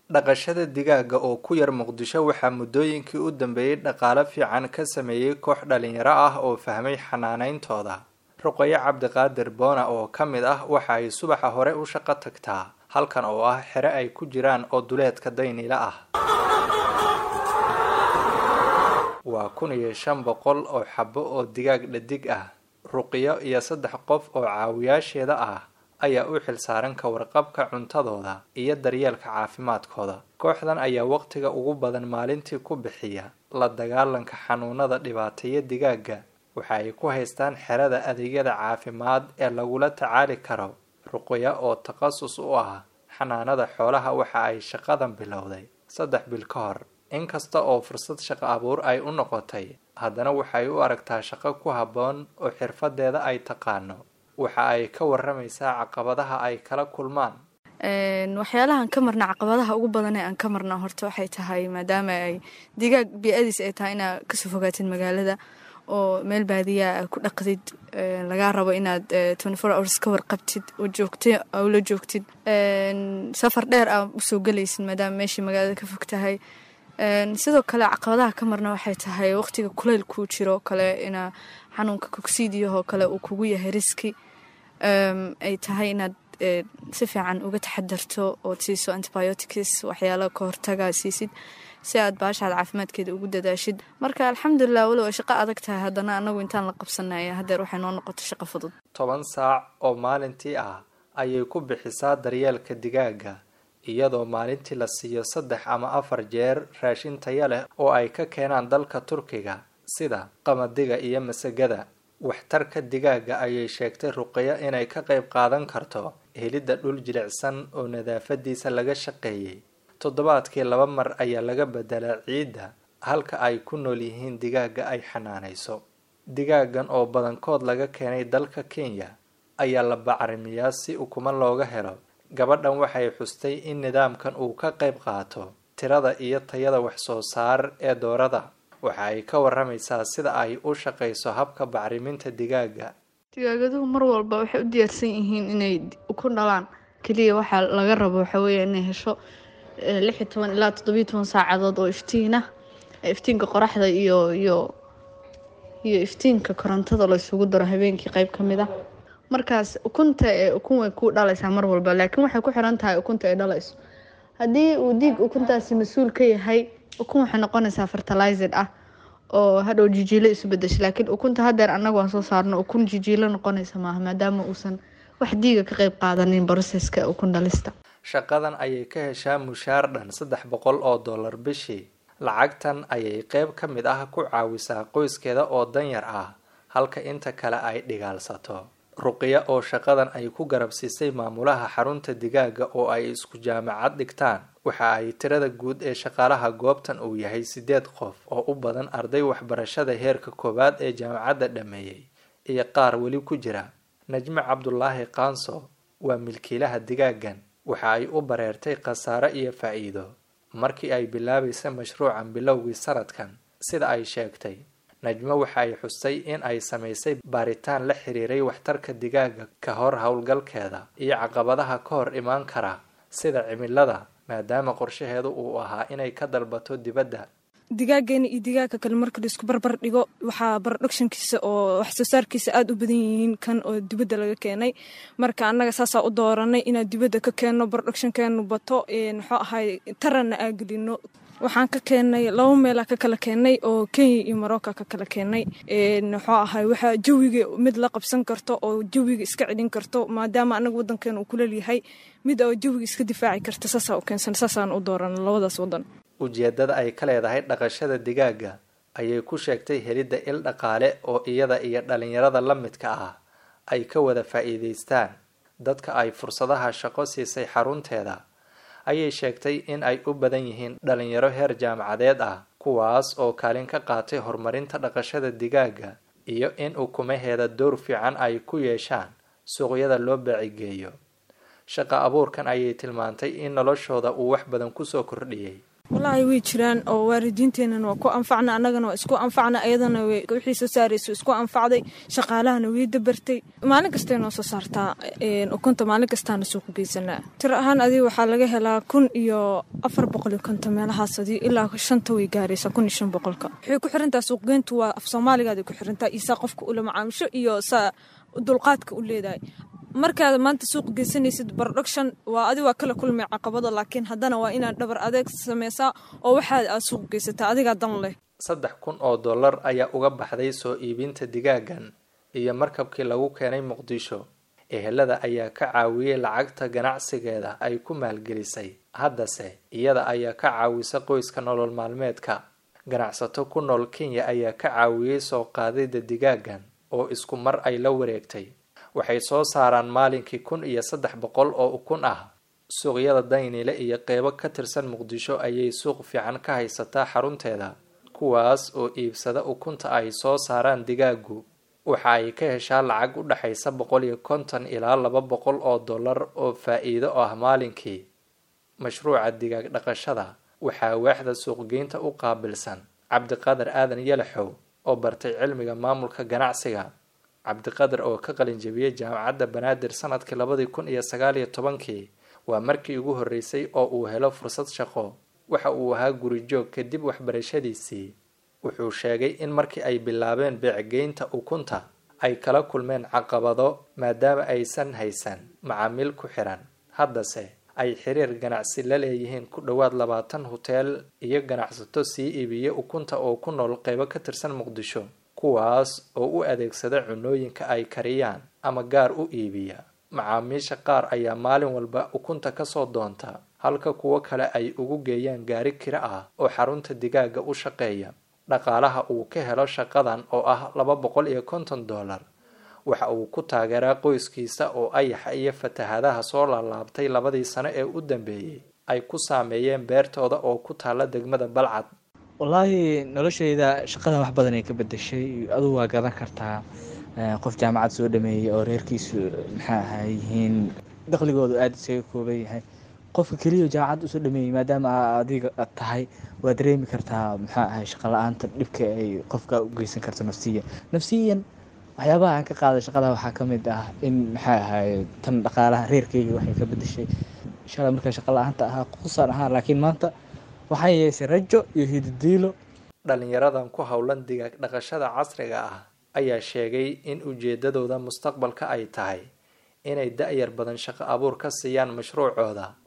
dhaqashada digaaga oo ku yar Muqdisho waxaa muddooyinkii u dambeeyay dhaqaale fiican ka sameeyay koox dhalinyaro ah oo fahmay xanaanayntooda. Ruqayya Cabdiqaadir Boona oo ka mid ah waxa ay subaxa hore u shaqo tagtaa halkan oo ah xero ay ku jiraan oo duleedka Daynila ah. Waa 1500 oo xabo oo digaag dhadig ah. Ruqayya iyo 3 qof oo caawiyaasheeda ah ayaa u xilsaaran ka warqabka cuntadooda iyo daryeelka caafimaadkooda. Kooxdan ayaa waqtiga ugu badan maalintii ku bixiya la dagaalanka xanuunada dhibaateeya digaaga. Waxa ay ku haystaan xerada adeegyada caafimaad ee lagula tacaali karo. Ruqayya oo takhasus u ah xanaanada xoolaha waxa ay shaqadan bilowday 3 bil ka hor. Inkasta oo fursad shaqo abuur ay u noqotay, haddana waxay u aragtaa shaqo ku habboon oo xirfadeeda ay taqaano. Waxa ay ka waramaysaa caqabadaha ay kala kulmaan. waxyaalahan ka marna caqabadaha ugu badan ee aan ka marna horta waxay tahay maadaama ay digaag bi'adiis ay tahay inaad ka soo fogaatid magaalada oo meel baadiya ku dhaqdid laga rabo inaad 24 hours ka warqabtid oo joogtid oo la joogtid safar dheer aad u soo galaysid maadaama meeshii magaalada ka fog tahay. sidoo kale caqabadaha ka marna waxay tahay waqtiga kuleylku jiro kale ina xanuunka koksidiyo kale uu kugu yahay riski ay tahay inaad si fiican uga taxadarto oo siiso antibiotics waxyaalo ka hortaga siisid si aad baashaad caafimaadkeeda ugu dadaashid. Marka alxamdulillah walaal shaqo adag tahay haddana anagu intaan la qabsanay hadda waxay noo noqotay shaqo fudud. 10 saac oo maalintii ah ayay ku bixisaa daryeelka digaaga iyadoo maalintii la siiyo 3 ama 4 jeer raashin tayo leh oo ay ka keenaan dalka Turkiga sida qamadiga iyo masagada. Waxtarka digaaga ayay sheegtay Ruqayya inay ka qayb qaadan karto helidda dhul jilicsan oo nadaafadiisa laga shaqeeyay. Toddobaadkii 2 mar ayaa laga bedelaa ciidda halka ay ku nool yihiin digaaga ay xanaanayso. Digaagan oo badankood laga keenay dalka Kenya ayaa la bacrimiyaa si ukumo looga helo. Gabadhan waxay xustay in nidaamkan uu ka qayb qaato tirada iyo tayada wax soo saar ee doorada. Waxa ay ka waramaysaa sida ay u shaqeyso habka bacriminta digaaga. Digaagaduhu mar walba waxay u diyaarsan yihiin inay ukun dhalaan. Kaliya waxa laga rabo waxa weeye inay hesho 16 ilaa 17 saacadood oo iftiinka qoraxda iyo iftiinka korontada la isugu daro habeenkii qayb kamid ah. markaas ukunta ukun way ku dhalaysaa mar walba laakiin waxay ku xiran tahay ukunta ay dhalayso. Haddii uu diig ukuntaasi mas'uul ka yahay ukun waxay noqonaysaa fertilized ah oo hadhow jijiilo isu bedesho laakiin ukunta hadeer anagu aan soo saarno ukun jijiilo noqonaysa maaha maadaama uusan wax diiga ka qayb qaadanin processka ukun dhalista. Shaqadan ayay ka heshaa mushaar dhan $300 bishii. Lacagtan ayay qayb ka mid ah ku caawisaa qoyskeeda oo danyar ah halka inta kale ay dhigaalsato. Ruqayya oo shaqadan ay ku garabsiisay maamulaha xarunta digaaga oo ay isku jaamacad dhigtaan. Waxa ay tirada guud ee shaqaalaha goobtan uu yahay 8 qof oo u badan arday waxbarashada heerka koowaad ee jaamacadda dhameeyay iyo qaar wali ku jira. Najmi Cabdullaahi Qaanso waa milkiilaha digaagan. Waxa ay u bareertay khasaare iyo faa'iido markii ay bilaabaysay mashruucan bilowgii sanadkan. Sida ay sheegtay, Najma waxa ay xustay in ay samaysay baaritaan la xiriiray waxtarka digaaga ka hor hawlgalkeeda iyo caqabadaha ka hor imaan kara sida cimilada maadaama qorshaheedu uu ahaa inay ka dalbato dibadda. digaageena iyo digaaga kale marka la isku barbar dhigo waxa productionkiisa oo wax soo saarkiisa aad u badan yihiin kan oo dibadda laga keenay. Marka annaga saasa u dooranay inaan dibadda ka keenno productionkeenu bato wuxuu ahay tarana aagelino. Waxaan ka keenay 2 meel ka kala keenay oo Kenya iyo Morocco ka kala keenay. wuxuu ahay waxa jawiga mid la qabsan karto oo jawiga iska celin karto maadaama anagu wadankeenu uu kuleel yahay mid oo jawiga iska difaaci karto saasa u keensan saasaan u dooran labadaas wadan. Ujeedada ay ka leedahay dhaqashada digaaga ayay ku sheegtay helidda il dhaqaale oo iyada iyo dhalinyarada la midka ah ay ka wada faa'iideystaan. Dadka ay fursadaha shaqo siisay xarunteeda ayay sheegtay in ay u badan yihiin dhalinyaro heer jaamacadeed ah kuwaas oo kaalin ka qaatay horumarinta dhaqashada digaaga iyo in ukumaheeda door fiican ay ku yeeshaan suuqyada loo baacigeeyo. Shaqo abuurkan ayay tilmaantay in noloshooda uu wax badan ku soo kordhiyay wallaahi way jiraan oo waalidiinteenana waa ku anfacna, annagana waa isku anfacna, ayadana wixii soo saaraysa isku anfacday, shaqaalahana way dabartay. maalin kastay noo soo saartaa ukunta, maalin kastaana suuq geysanaa. tir ahaan adiga waxaa laga helaa 1,450 meelahaas adii ilaa 5 way gaaraysaa 1,500. waxay ku xirantaa suuqgeyntu, waa af Soomaaligaada ku xirantaa isaa qofka ula macaamisho iyo saa dulqaadka u leedahay. markaad maanta suuq geysanaysid production waa adiga kala kulmay caqabado, laakiin haddana waa inaad dhabar adeeg sameysaa oo waxaad aad suuq geysataa adiga dan leh. $3,000 ayaa uga baxday soo iibinta digaagan iyo markabkii lagu keenay Muqdisho. ehelada ayaa ka caawiyay lacagta ganacsigeeda ay ku maalgelisay. haddase iyada ayaa ka caawisa qoyska nolol maalmeedka. ganacsato ku nool Kenya ayaa ka caawiyay soo qaadida digaagan oo isku mar ay la wareegtay. waxay soo saaraan maalinkii 1,300 oo ukun ah. suuqyada Daynile iyo qeybo ka tirsan Muqdisho ayay suuq fiican ka haysataa xarunteeda, kuwaas oo iibsada ukunta ay soo saaraan digaagu. waxa ay ka heshaa lacag u dhaxaysa $150 ilaa $200 oo faa'iido ah maalinkii. mashruuca digaag dhaqashada waxaa waaxda suuqgeynta u qaabilsan Cabdiqaadir Aadan Yalaxow oo bartay cilmiga maamulka ganacsiga. Cabdiqaadir oo ka qalin jabiyay jaamacadda Banaadir sanadkii 2019 waa markii ugu horeysay oo uu helo fursad shaqo. waxa uu ahaa guri joog kadib waxbarashadiisii. wuxuu sheegay in markii ay bilaabeen beecgeynta ukunta ay kala kulmeen caqabado maadaama aysan haysan macaamiil ku xiran. haddase ay xiriir ganacsi la leeyihiin ku dhawaad 20 hotel iyo ganacsato sii iibiya ukunta oo ku nool qeybo ka tirsan Muqdisho, kuwaas oo u adeegsada cunooyinka ay kariyaan ama gaar u iibiya. macaamiisha qaar ayaa maalin walba ukunta kasoo doonta, halka kuwo kale ay ugu geeyaan gaari kira ah oo xarunta digaaga u shaqeeya. dhaqaalaha uu ka helo shaqadan oo ah $250 waxa uu ku taageeraa qoyskiisa oo ayaxa iyo fatahadaha soo laalaabtay 2 sano ee u dambeeyay ay ku saameeyeen beertooda oo ku taala degmada Balcad. wallaahi noloshayda shaqada wax badan ay ka bedeshay. adigu waa gadan kartaa qof jaamacad soo dhameeyay oo reerkiisu yihiin dakhligoodu aad isaga kooban yahay. qofka kaliya jaamacad u soo dhameeyay maadaama adiga tahay waa dareemi kartaa shaqo la'aanta dhibka ay qofka u geysan karto nafsiyan. waxyaabaha aan ka qaaday shaqada waxaa ka mid ah in tan dhaqaalaha reerkayga waxay ka bedeshay. inshallah markaa shaqo la'aanta ahaa qusaan ahaa, laakiin maanta waxay yeeshay rajo iyo hididiilo. dhalinyaradan ku howlan digaag dhaqashada casriga ah ayaa sheegay in ujeedadooda mustaqbalka ay tahay inay da'yar badan shaqo abuur ka siiyaan mashruucooda.